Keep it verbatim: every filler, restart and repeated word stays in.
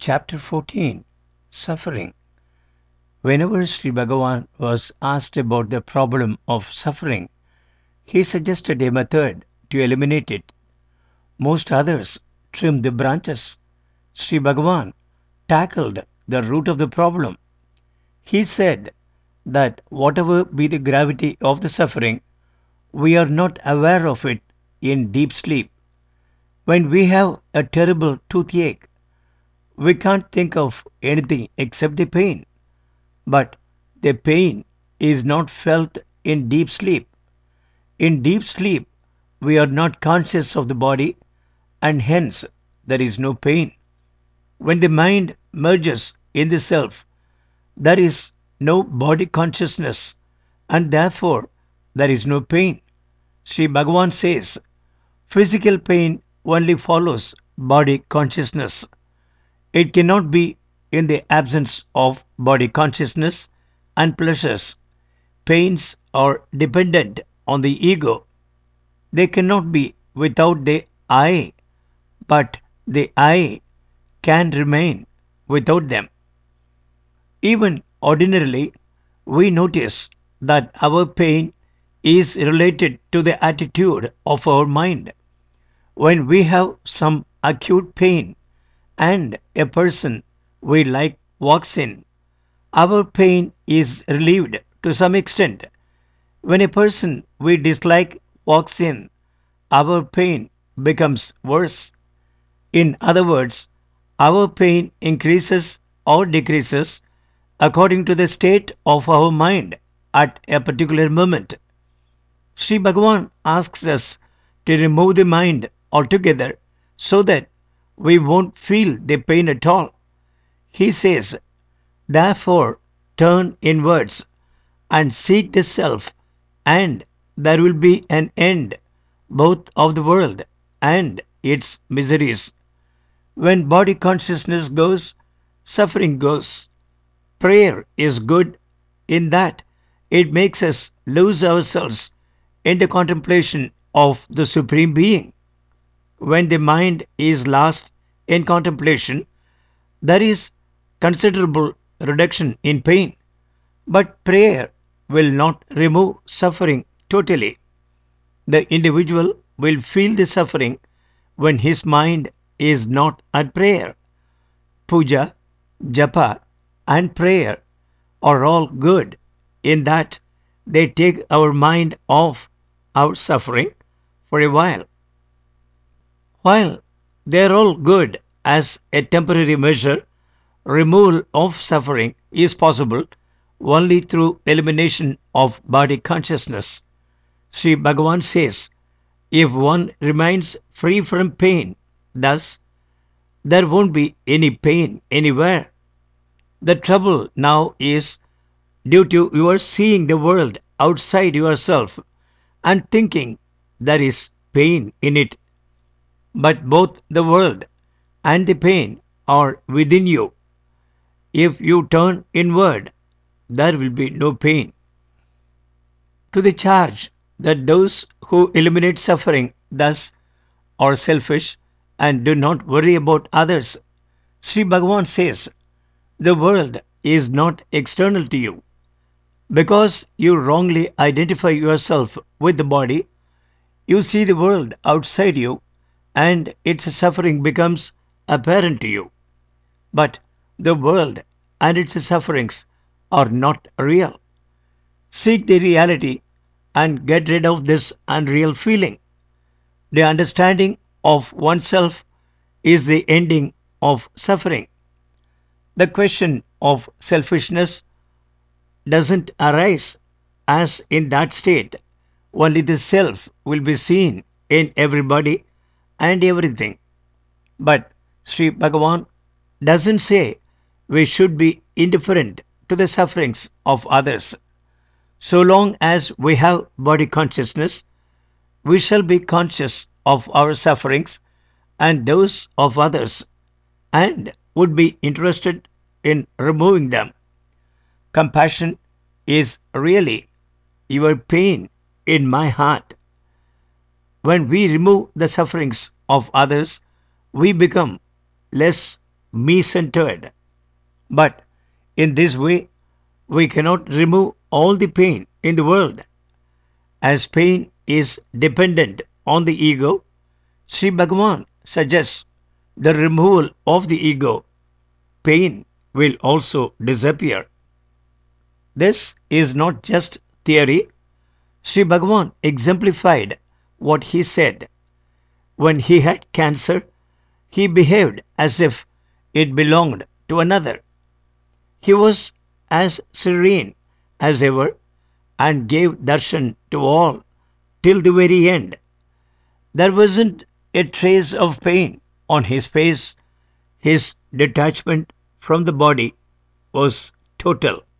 Chapter fourteen Suffering. Whenever Sri Bhagavan was asked about the problem of suffering, he suggested a method to eliminate it. Most others trimmed the branches. Sri Bhagavan tackled the root of the problem. He said that whatever be the gravity of the suffering, we are not aware of it in deep sleep. When we have a terrible toothache, we can't think of anything except the pain. But the pain is not felt in deep sleep. In deep sleep, we are not conscious of the body and hence there is no pain. When the mind merges in the self, there is no body consciousness and therefore there is no pain. Sri Bhagavan says, physical pain only follows body consciousness. It cannot be in the absence of body consciousness and pleasures. Pains are dependent on the ego. They cannot be without the I, but the I can remain without them. Even ordinarily, we notice that our pain is related to the attitude of our mind. When we have some acute pain and a person we like walks in, our pain is relieved to some extent. When a person we dislike walks in, our pain becomes worse. In other words, our pain increases or decreases according to the state of our mind at a particular moment. Sri Bhagavan asks us to remove the mind altogether so that we won't feel the pain at all. He says, therefore, turn inwards and seek the self, and there will be an end both of the world and its miseries. When body consciousness goes, suffering goes. Prayer is good in that it makes us lose ourselves in the contemplation of the Supreme Being. When the mind is lost in contemplation, there is considerable reduction in pain. But prayer will not remove suffering totally. The individual will feel the suffering when his mind is not at prayer. Puja, japa, and prayer are all good in that they take our mind off our suffering for a while. While they are all good as a temporary measure, removal of suffering is possible only through elimination of body consciousness. Sri Bhagavan says, if one remains free from pain, thus there won't be any pain anywhere. The trouble now is due to your seeing the world outside yourself and thinking there is pain in it. But both the world and the pain are within you. If you turn inward, there will be no pain. To the charge that those who eliminate suffering thus are selfish and do not worry about others, Sri Bhagavan says, the world is not external to you. Because you wrongly identify yourself with the body, you see the world outside you and its suffering becomes apparent to you. But the world and its sufferings are not real. Seek the reality and get rid of this unreal feeling. The understanding of oneself is the ending of suffering. The question of selfishness doesn't arise, as in that state only the self will be seen in everybody and everything. But Sri Bhagavan doesn't say we should be indifferent to the sufferings of others. So long as we have body consciousness, we shall be conscious of our sufferings and those of others and would be interested in removing them. Compassion is really your pain in my heart. When we remove the sufferings of others, we become less me centered. But in this way, we cannot remove all the pain in the world. As pain is dependent on the ego, Sri Bhagavan suggests the removal of the ego. Pain will also disappear. This is not just theory. Sri Bhagavan exemplified what he said. When he had cancer, he behaved as if it belonged to another. He was as serene as ever and gave darshan to all till the very end. There wasn't a trace of pain on his face. His detachment from the body was total.